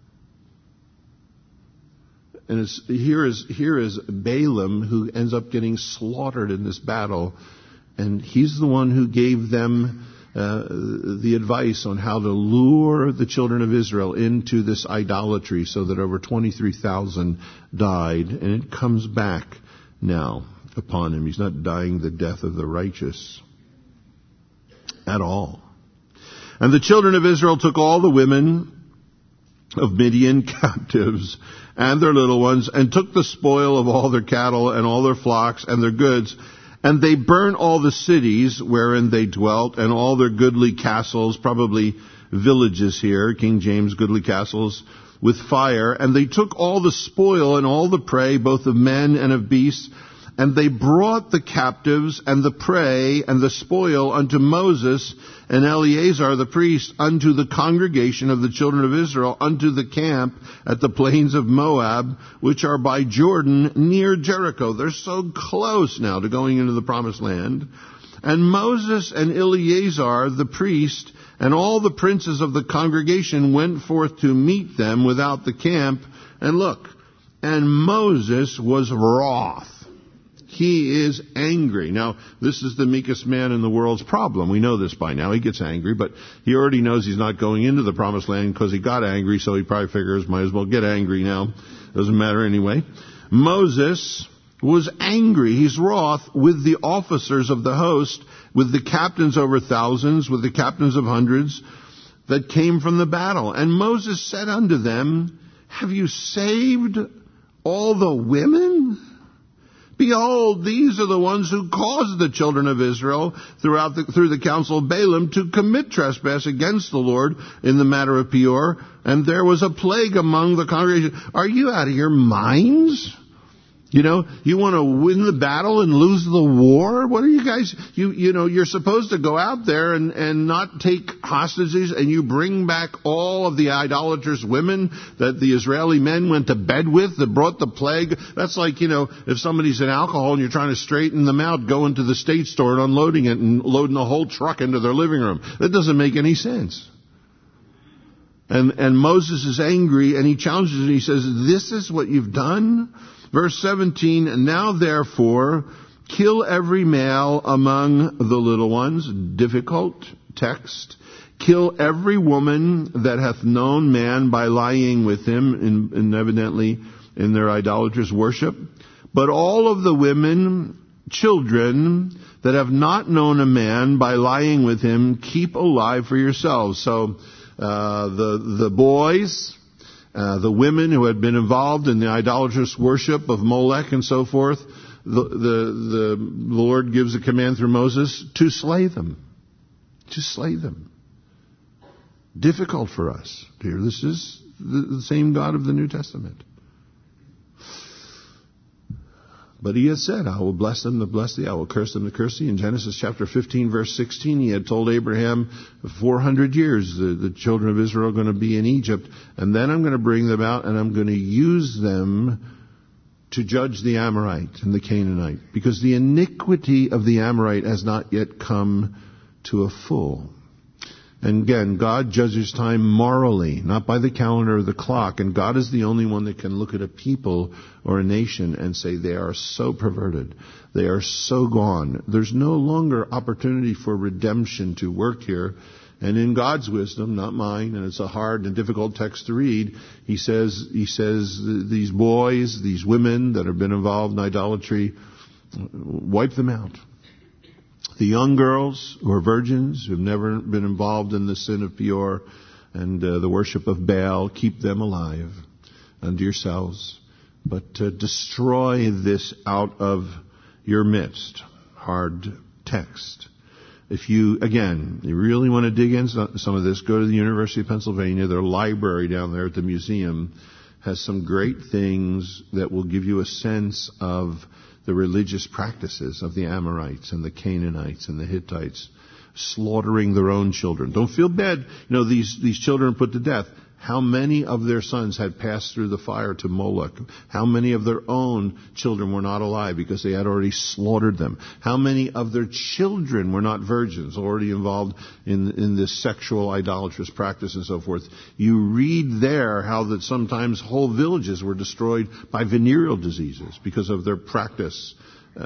And here is Balaam, who ends up getting slaughtered in this battle. And he's the one who gave them the advice on how to lure the children of Israel into this idolatry so that over 23,000 died. And it comes back now upon him. He's not dying the death of the righteous at all. And the children of Israel took all the women of Midian captives and their little ones and took the spoil of all their cattle and all their flocks and their goods. And they burnt all the cities wherein they dwelt, and all their goodly castles, probably villages here, King James, goodly castles, with fire. And they took all the spoil and all the prey, both of men and of beasts. And they brought the captives and the prey and the spoil unto Moses and Eleazar the priest, unto the congregation of the children of Israel, unto the camp at the plains of Moab, which are by Jordan near Jericho. They're so close now to going into the promised land. And Moses and Eleazar the priest and all the princes of the congregation went forth to meet them without the camp. And look, and Moses was wroth. He is angry. Now, this is the meekest man in the world's problem. We know this by now. He gets angry, but he already knows he's not going into the promised land because he got angry, so he probably figures, might as well get angry now. Doesn't matter anyway. Moses was angry. He's wroth with the officers of the host, with the captains over thousands, with the captains of hundreds that came from the battle. And Moses said unto them, have you saved all the women? Behold, these are the ones who caused the children of Israel through the counsel of Balaam to commit trespass against the Lord in the matter of Peor, and there was a plague among the congregation. Are you out of your minds? You want to win the battle and lose the war? What are you guys, you're supposed to go out there and not take hostages, and you bring back all of the idolatrous women that the Israeli men went to bed with that brought the plague. That's like, if somebody's in alcohol and you're trying to straighten them out, going to the state store and unloading it and loading a whole truck into their living room. That doesn't make any sense. And Moses is angry, and he challenges it. He says, this is what you've done? Verse 17, and now therefore kill every male among the little ones. Difficult text. Kill every woman that hath known man by lying with him, and evidently in their idolatrous worship. But all of the women, children, that have not known a man by lying with him, keep alive for yourselves. So the boys, the women who had been involved in the idolatrous worship of Molech and so forth, the Lord gives a command through Moses to slay them. To slay them. Difficult for us, dear. This is the same God of the New Testament. But he had said, I will bless them to bless thee, I will curse them to curse thee. In Genesis chapter 15, verse 16, he had told Abraham, 400 years the children of Israel are going to be in Egypt, and then I'm going to bring them out, and I'm going to use them to judge the Amorite and the Canaanite, because the iniquity of the Amorite has not yet come to a full. And again, God judges time morally, not by the calendar or the clock. And God is the only one that can look at a people or a nation and say they are so perverted. They are so gone. There's no longer opportunity for redemption to work here. And in God's wisdom, not mine, and it's a hard and difficult text to read, he says these boys, these women that have been involved in idolatry, wipe them out. The young girls who are virgins, who have never been involved in the sin of Peor and the worship of Baal, keep them alive unto yourselves. But destroy this out of your midst. Hard text. If you really want to dig into some of this, go to the University of Pennsylvania. Their library down there at the museum has some great things that will give you a sense of the religious practices of the Amorites and the Canaanites and the Hittites, slaughtering their own children. Don't feel bad. These children put to death. How many of their sons had passed through the fire to Moloch? How many of their own children were not alive because they had already slaughtered them? How many of their children were not virgins, already involved in this sexual idolatrous practice and so forth? You read there how that sometimes whole villages were destroyed by venereal diseases because of their practice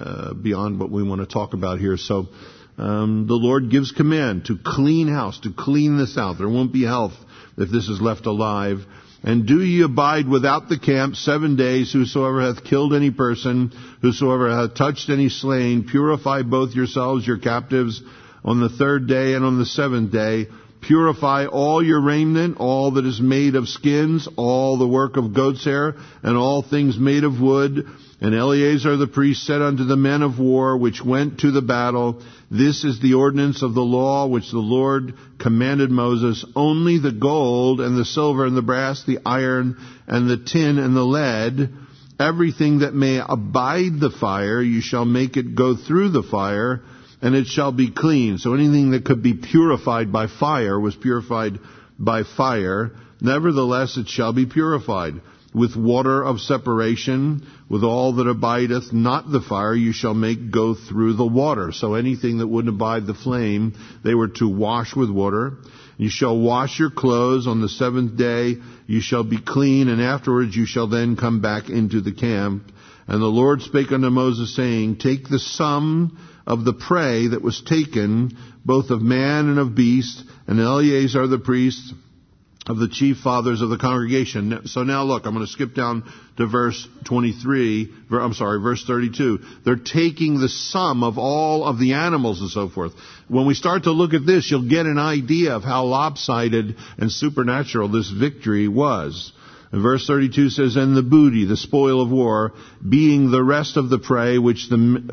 beyond what we want to talk about here. So the Lord gives command to clean house, to clean this out. There won't be health if this is left alive. And do ye abide without the camp 7 days, whosoever hath killed any person, whosoever hath touched any slain, purify both yourselves, your captives, on the 3rd day and on the 7th day. Purify all your raiment, all that is made of skins, all the work of goat's hair, and all things made of wood. And Eleazar the priest said unto the men of war which went to the battle, this is the ordinance of the law which the Lord commanded Moses. Only the gold and the silver and the brass, the iron and the tin and the lead, everything that may abide the fire, you shall make it go through the fire, and it shall be clean. So anything that could be purified by fire was purified by fire. Nevertheless, it shall be purified. With water of separation, with all that abideth not the fire, you shall make go through the water. So anything that wouldn't abide the flame, they were to wash with water. You shall wash your clothes on the 7th day. You shall be clean, and afterwards you shall then come back into the camp. And the Lord spake unto Moses, saying, take the sum of the prey that was taken, both of man and of beast, and Eleazar the priest, of the chief fathers of the congregation. So now look, I'm going to skip down to verse 32. They're taking the sum of all of the animals and so forth. When we start to look at this, you'll get an idea of how lopsided and supernatural this victory was. And verse 32 says, and the booty, the spoil of war, being the rest of the prey which the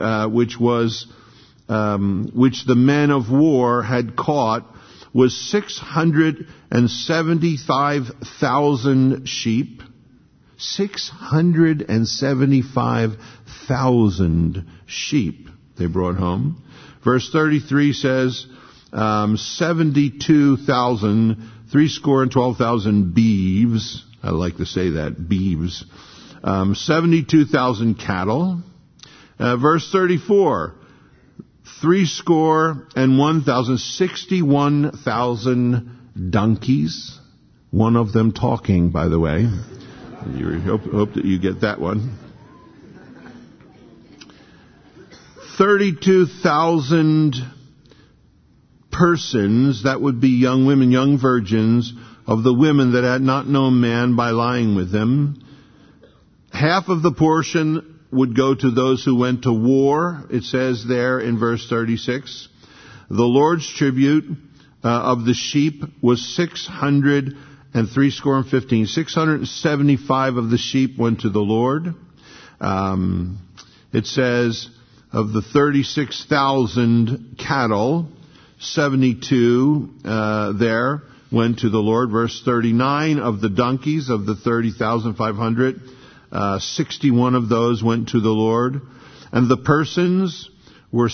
men of war had caught, was 675,000 sheep. 675,000 sheep they brought home. Verse 33 says, 72,000, 12,000 beeves. I like to say that, beeves. 72,000 cattle. Verse 34, 61,000 donkeys. One of them talking, by the way. You hope that you get that one. 32,000 persons, that would be young women, young virgins, of the women that had not known man by lying with them. Half of the portion would go to those who went to war. It says there in verse 36, the Lord's tribute of the sheep was 615. 675 of the sheep went to the Lord. It says of the 36,000 cattle, 72 there went to the Lord. Verse 39, of the donkeys, of the 30,500, 61 of those went to the Lord. And the persons were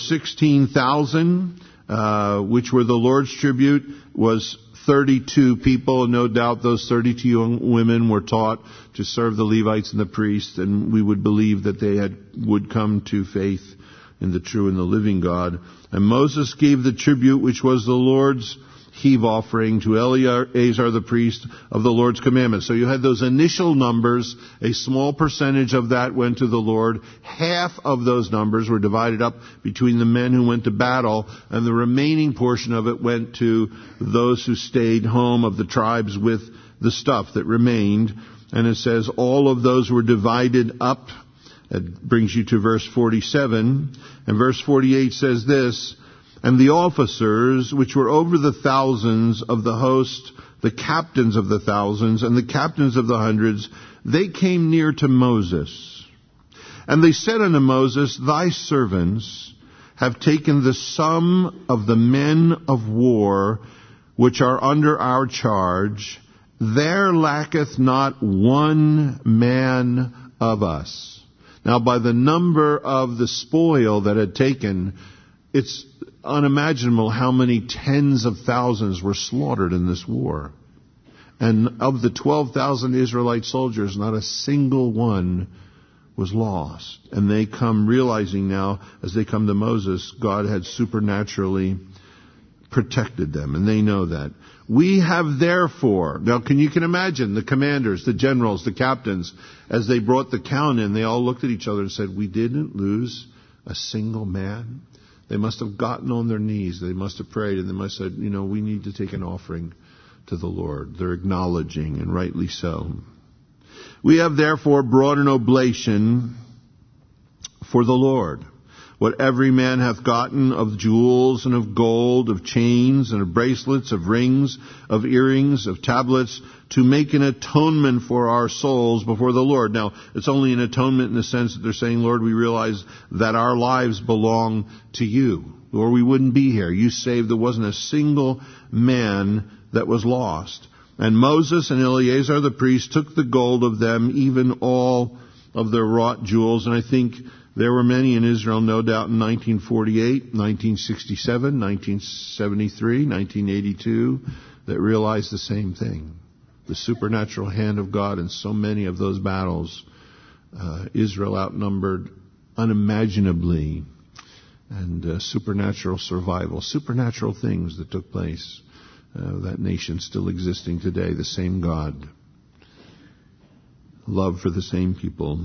16,000, which were the Lord's tribute, was 32 people. No doubt those 32 young women were taught to serve the Levites and the priests, and we would believe that they would come to faith in the true and the living God. And Moses gave the tribute, which was the Lord's heave offering, to Eleazar the priest of the Lord's commandments. So you had those initial numbers. A small percentage of that went to the Lord. Half of those numbers were divided up between the men who went to battle, and the remaining portion of it went to those who stayed home of the tribes with the stuff that remained. And it says all of those were divided up. That brings you to verse 47. And verse 48 says this, and the officers, which were over the thousands of the host, the captains of the thousands, and the captains of the hundreds, they came near to Moses. And they said unto Moses, thy servants have taken the sum of the men of war, which are under our charge. There lacketh not one man of us. Now, by the number of the spoil that had taken, it's unimaginable how many tens of thousands were slaughtered in this war. And of the 12,000 Israelite soldiers, not a single one was lost. And they come realizing now, as they come to Moses, God had supernaturally protected them. And they know that. We have therefore, now you can imagine the commanders, the generals, the captains, as they brought the count in, they all looked at each other and said, we didn't lose a single man. They must have gotten on their knees. They must have prayed, and they must have said, we need to take an offering to the Lord. They're acknowledging, and rightly so. We have therefore brought an oblation for the Lord. What every man hath gotten of jewels and of gold, of chains and of bracelets, of rings, of earrings, of tablets, to make an atonement for our souls before the Lord. Now, it's only an atonement in the sense that they're saying, Lord, we realize that our lives belong to you, or we wouldn't be here. You saved. There wasn't a single man that was lost. And Moses and Eleazar the priest took the gold of them, even all of their wrought jewels. And I think there were many in Israel, no doubt, in 1948, 1967, 1973, 1982, that realized the same thing. The supernatural hand of God in so many of those battles. Israel outnumbered unimaginably. And supernatural survival, supernatural things that took place. That nation still existing today, the same God. Love for the same people.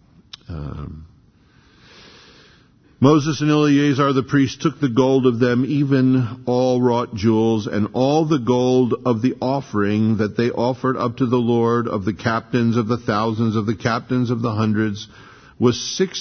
Moses and Eleazar the priest took the gold of them, even all wrought jewels, and all the gold of the offering that they offered up to the Lord, of the captains of the thousands, of the captains of the hundreds, was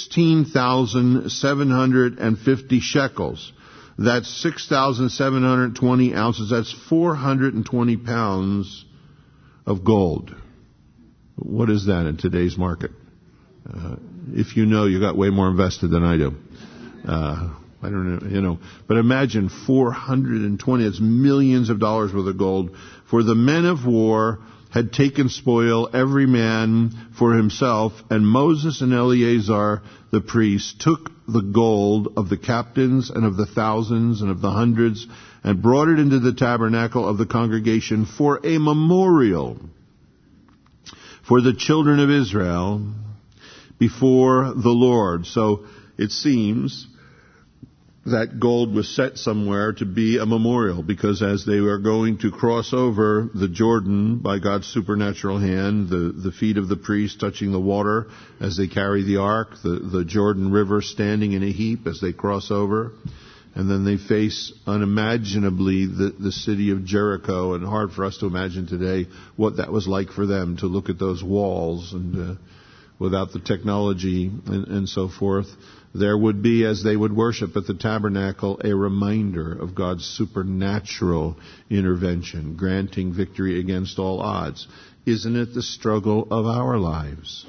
16,750 shekels. That's 6,720 ounces. That's 420 pounds of gold. What is that in today's market? If you know, you got way more invested than I do. I don't know, but imagine 420, it's millions of dollars worth of gold. For the men of war had taken spoil, every man for himself, and Moses and Eleazar the priest took the gold of the captains and of the thousands and of the hundreds and brought it into the tabernacle of the congregation for a memorial for the children of Israel before the Lord. So it seems that gold was set somewhere to be a memorial, because as they were going to cross over the Jordan by God's supernatural hand, the feet of the priests touching the water as they carry the ark, the Jordan River standing in a heap as they cross over, and then they face unimaginably the city of Jericho, and hard for us to imagine today what that was like for them to look at those walls, and without the technology and so forth. There would be, as they would worship at the tabernacle, a reminder of God's supernatural intervention, granting victory against all odds. Isn't it the struggle of our lives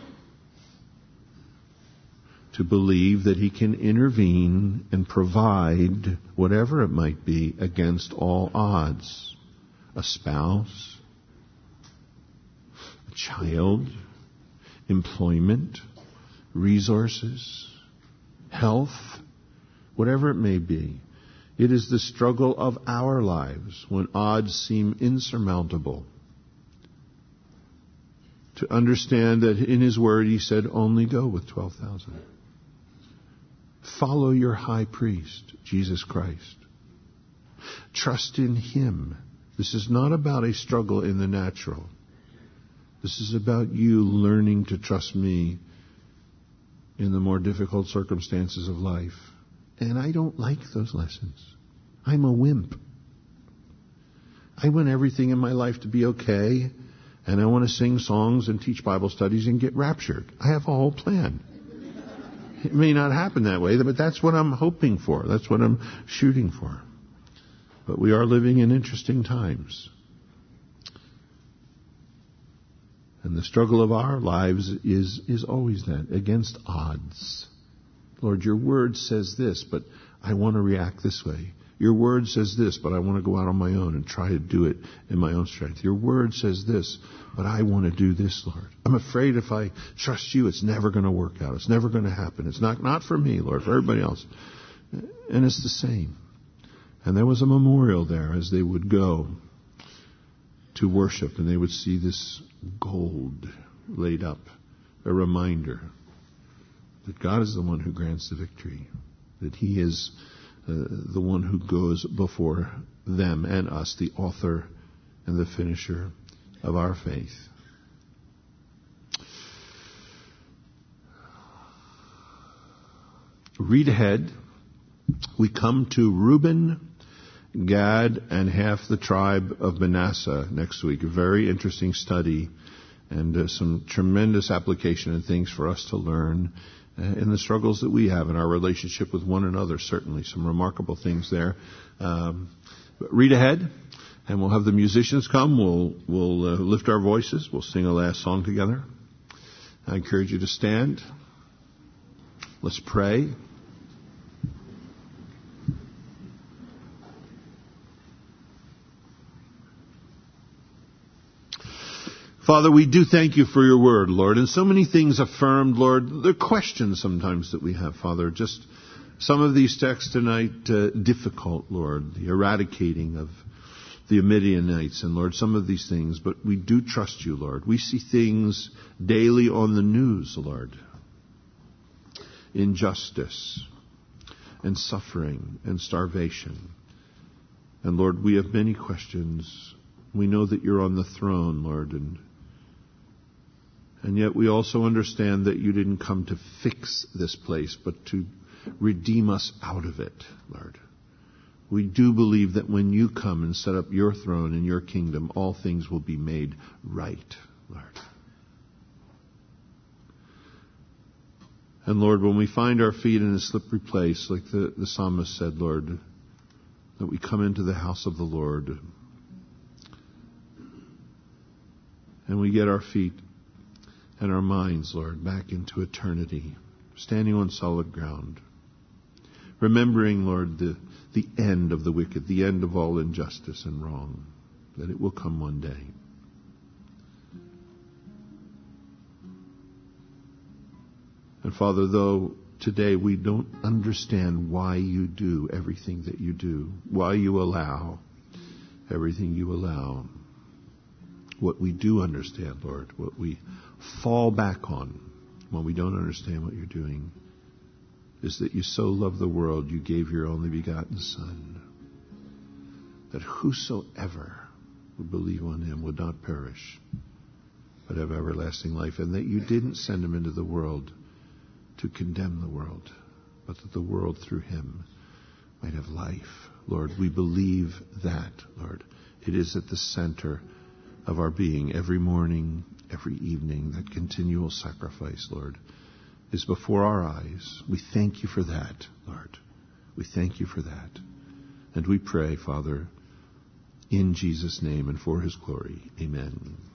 to believe that He can intervene and provide whatever it might be against all odds? A spouse, a child, employment, resources, health, whatever it may be. It is the struggle of our lives when odds seem insurmountable. To understand that in His Word He said, only go with 12,000. Follow your high priest, Jesus Christ. Trust in Him. This is not about a struggle in the natural. This is about you learning to trust me in the more difficult circumstances of life. And I don't like those lessons. I'm a wimp. I want everything in my life to be okay, and I want to sing songs and teach Bible studies and get raptured. I have a whole plan. It may not happen that way, but that's what I'm hoping for. That's what I'm shooting for. But we are living in interesting times. And the struggle of our lives is always that, against odds. Lord, your word says this, but I want to react this way. Your word says this, but I want to go out on my own and try to do it in my own strength. Your word says this, but I want to do this, Lord. I'm afraid if I trust you, it's never going to work out. It's never going to happen. It's not for me, Lord, for everybody else. And it's the same. And there was a memorial there as they would go to worship, and they would see this gold laid up, a reminder that God is the one who grants the victory, that He is the one who goes before them and us, the author and the finisher of our faith. Read ahead. We come to Reuben, Gad, and half the tribe of Manasseh next week. A very interesting study and some tremendous application and things for us to learn in the struggles that we have in our relationship with one another. Certainly some remarkable things there. Read ahead, and we'll have the musicians come. We'll lift our voices. We'll sing a last song together. I encourage you to stand. Let's pray. Father, we do thank you for your word, Lord, and so many things affirmed, Lord. There are questions sometimes that we have, Father. Just some of these texts tonight, difficult, Lord, the eradicating of the Midianites, and Lord, some of these things, but we do trust you, Lord. We see things daily on the news, Lord. Injustice and suffering and starvation. And Lord, we have many questions. We know that you're on the throne, Lord, and yet we also understand that you didn't come to fix this place, but to redeem us out of it, Lord. We do believe that when you come and set up your throne and your kingdom, all things will be made right, Lord. And Lord, when we find our feet in a slippery place, like the psalmist said, Lord, that we come into the house of the Lord and we get our feet and our minds, Lord, back into eternity, standing on solid ground, remembering, Lord, the end of the wicked, the end of all injustice and wrong, that it will come one day. And Father, though today we don't understand why you do everything that you do, why you allow everything you allow, what we do understand, Lord, what we fall back on when we don't understand what you're doing, is that you so loved the world, you gave your only begotten Son, that whosoever would believe on him would not perish, but have everlasting life, and that you didn't send him into the world to condemn the world, but that the world through him might have life. Lord, we believe that, Lord. It is at the center of our being every morning, every evening. That continual sacrifice, Lord, is before our eyes. We thank you for that, Lord. We thank you for that. And we pray, Father, in Jesus' name and for his glory. Amen.